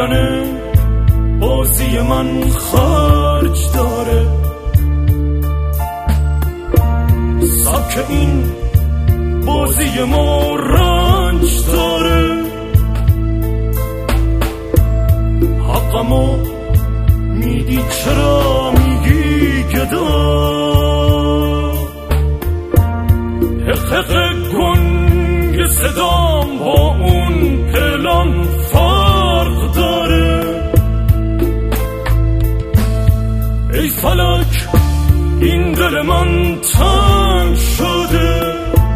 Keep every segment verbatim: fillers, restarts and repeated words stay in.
پایان بازی من خرج داره، سبک این بازی ما رنج داره، حقمو میدی چرا میگی گدا، حقق گنگ صدام با اون پلان فرق داره. ای فلک این دل من تنگ شده،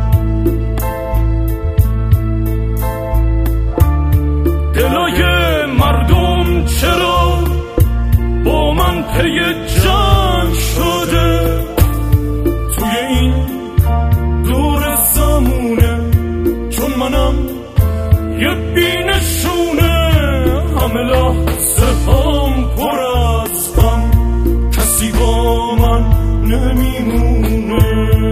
دلای مردم چرا با من پی جنگ شده، توی این دور زمونه چون منم یه بینشونه، همه لحظه هم پر از غم، کسی با من نمیمونه.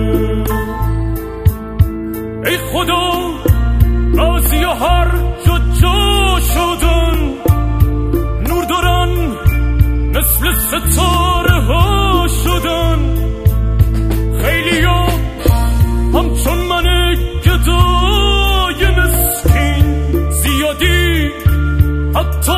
ای خدا بعضی هر جا جا شدن، نور دارن مثل ستاره ها شدن، خیلی ها همچون من گدای مسکین، زیادی حتی